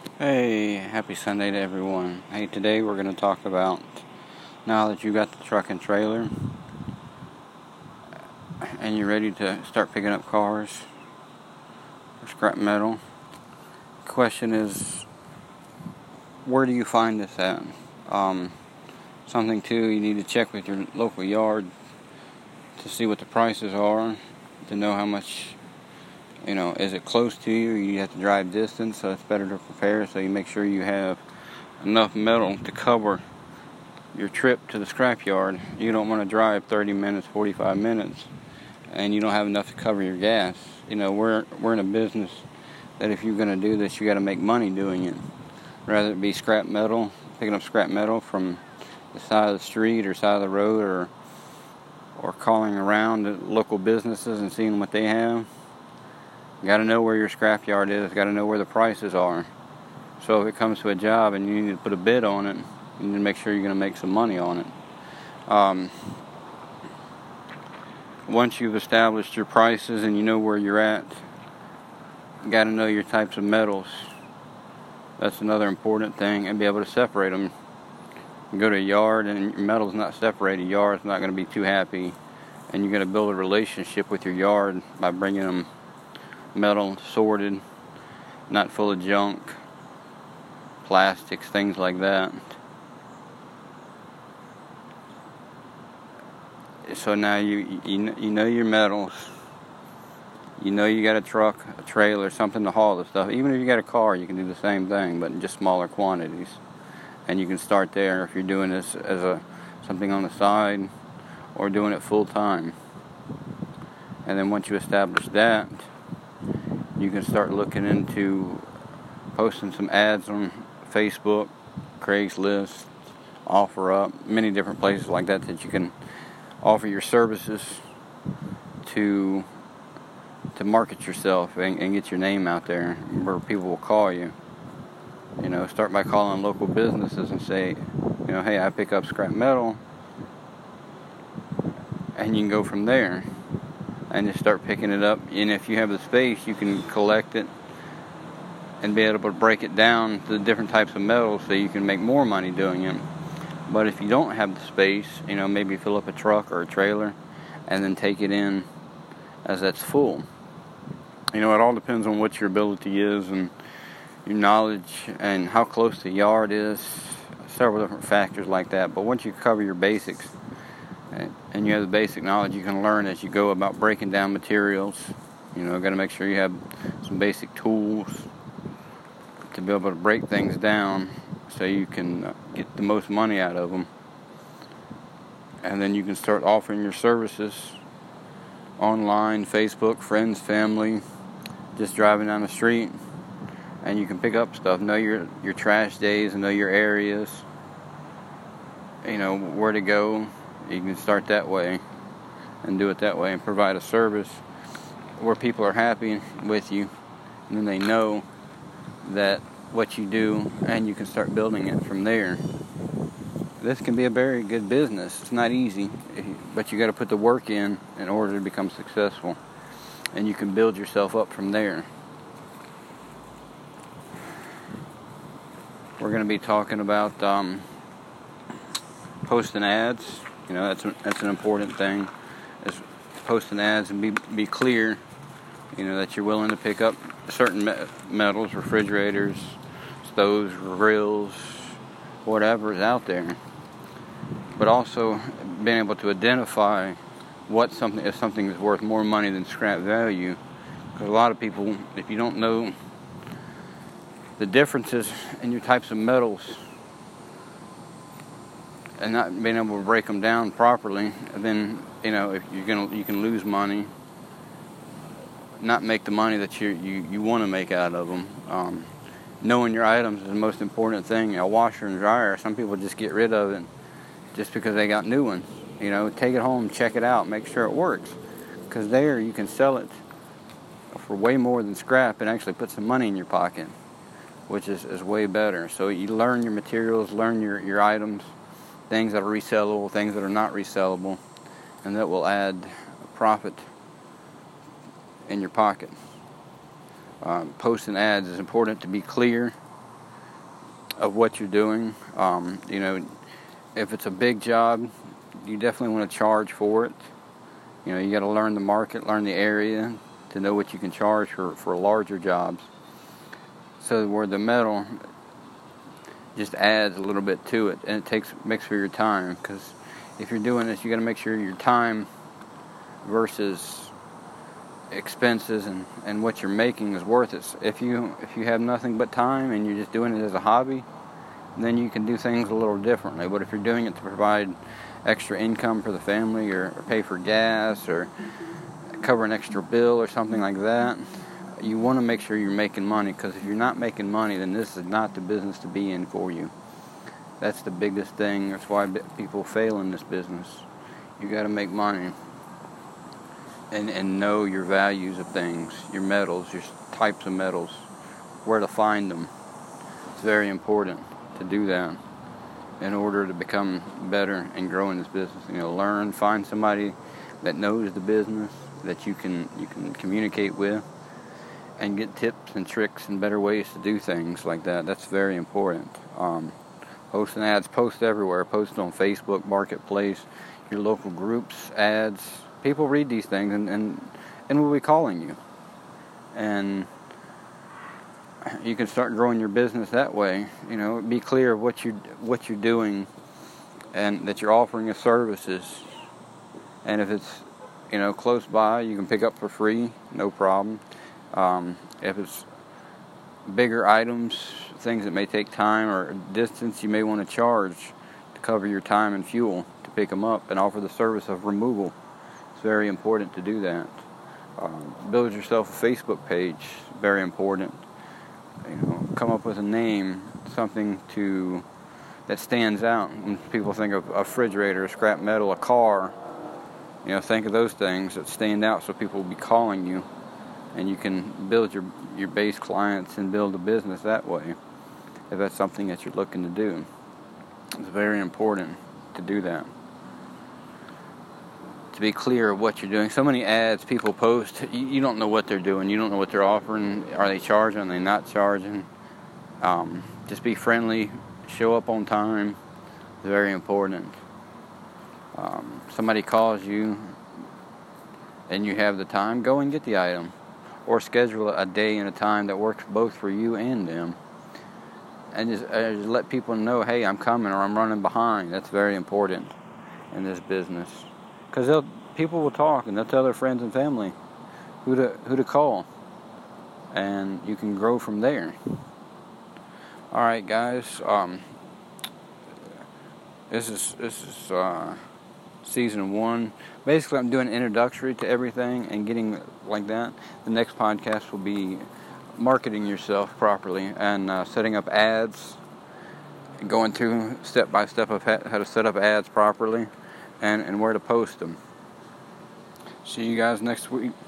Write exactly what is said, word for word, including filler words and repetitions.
Hey, happy Sunday to everyone. Hey, today we're going to talk about, now that you got the truck and trailer and you're ready to start picking up cars or scrap metal, the question is, where do you find this at? Um, something too, you need to check with your local yard to see what the prices are, to know how much, you know, is it close to you? You have to drive distance, so it's better to prepare, so you make sure you have enough metal to cover your trip to the scrapyard. You don't want to drive thirty minutes, forty-five minutes, and you don't have enough to cover your gas. You know, we're we're in a business that if you're going to do this, you got to make money doing it. Rather it be scrap metal, picking up scrap metal from the side of the street or side of the road, or or calling around to local businesses and seeing what they have. You got to know where your scrapyard is. Got to know where the prices are. So if it comes to a job and you need to put a bid on it, you need to make sure you're going to make some money on it. Um, once you've established your prices and you know where you're at, you got to know your types of metals. That's another important thing, and be able to separate them. You go to a yard and your metal's not separated, your yard's not going to be too happy, and you're going to build a relationship with your yard by bringing them metal sorted, not full of junk, plastics, things like that. So now you you, you know your metals. You know you got a truck, a trailer, something to haul the stuff. Even if you got a car, you can do the same thing, but in just smaller quantities. And you can start there if you're doing this as a something on the side or doing it full time. And then once you establish that, you can start looking into posting some ads on Facebook, Craigslist, OfferUp, many different places like that that you can offer your services to to market yourself and, and get your name out there where people will call you. You know, start by calling local businesses and say, you know, hey, I pick up scrap metal, and you can go from there and just start picking it up. And if you have the space, you can collect it and be able to break it down to the different types of metals so you can make more money doing it. But if you don't have the space, you know, maybe fill up a truck or a trailer and then take it in as that's full. You know, it all depends on what your ability is and your knowledge and how close the yard is, several different factors like that. But once you cover your basics and you have the basic knowledge, you can learn as you go about breaking down materials. You know, got to make sure you have some basic tools to be able to break things down so you can get the most money out of them. And then you can start offering your services online, Facebook, friends, family, just driving down the street, and you can pick up stuff. Know your your trash days and know your areas. You know where to go. You can start that way and do it that way and provide a service where people are happy with you, and then they know that what you do, and you can start building it from there. This can be a very good business. It's not easy, but you got to put the work in in order to become successful, and you can build yourself up from there. We're going to be talking about um, posting ads. You know, that's that's an important thing, is posting ads and be be clear. You know, that you're willing to pick up certain me- metals, refrigerators, stoves, grills, whatever is out there. But also being able to identify what something, if something is worth more money than scrap value. Because a lot of people, if you don't know the differences in your types of metals and not being able to break them down properly, then, you know, if you're gonna, you can lose money, not make the money that you you, you want to make out of them. Um, knowing your items is the most important thing. A washer and dryer, some people just get rid of it just because they got new ones. You know, take it home, check it out, make sure it works. Because there you can sell it for way more than scrap and actually put some money in your pocket, which is, is way better. So you learn your materials, learn your, your items, things that are resellable, things that are not resellable, and that will add profit in your pocket. Um, posting ads is important to be clear of what you're doing. Um, you know, if it's a big job, you definitely want to charge for it. You know, you got to learn the market, learn the area to know what you can charge for, for larger jobs. So where the metal just adds a little bit to it, and it takes makes for your time. Because if you're doing this, you got to make sure your time versus expenses and, and what you're making is worth it. If you if you have nothing but time and you're just doing it as a hobby, then you can do things a little differently. But if you're doing it to provide extra income for the family, or, or pay for gas, or cover an extra bill or something like that, you want to make sure you're making money. Because if you're not making money, then this is not the business to be in for you. That's the biggest thing. That's why people fail in this business. You got to make money. And, and know your values of things, your metals, your types of metals, where to find them. It's very important to do that in order to become better and grow in this business. You know, learn, find somebody that knows the business that you can you can communicate with, and get tips and tricks and better ways to do things like that. That's very important. Um, posting ads, post everywhere. Post on Facebook, Marketplace, your local groups, ads. People read these things and, and, and will be calling you. And you can start growing your business that way. You know, be clear of what you what you're doing, and that you're offering as services. And if it's, you know, close by, you can pick up for free, no problem. Um, if it's bigger items, things that may take time or distance, you may want to charge to cover your time and fuel to pick them up, and offer the service of removal. It's very important to do that. Um, build yourself a Facebook page. Very important. You know, come up with a name, something to that stands out. When people think of a refrigerator, scrap metal, a car, you know, think of those things that stand out, so people will be calling you, and you can build your your base clients and build a business that way. If that's something that you're looking to do, it's very important to do that. To be clear of what you're doing. So many ads people post, you, you don't know what they're doing. You don't know what they're offering. Are they charging? Are they not charging? Um, just be friendly. Show up on time. It's very important. Um, somebody calls you and you have the time, go and get the item. Or schedule a day and a time that works both for you and them. And just, uh, just let people know, hey, I'm coming, or I'm running behind. That's very important in this business. Because people will talk, and they'll tell their friends and family who to who to call, and you can grow from there. All right, guys. Um, this is this is uh, season one. Basically, I'm doing an introductory to everything and getting like that. The next podcast will be marketing yourself properly and uh, setting up ads, going through step by step of how to set up ads properly. And, and where to post them. See you guys next week.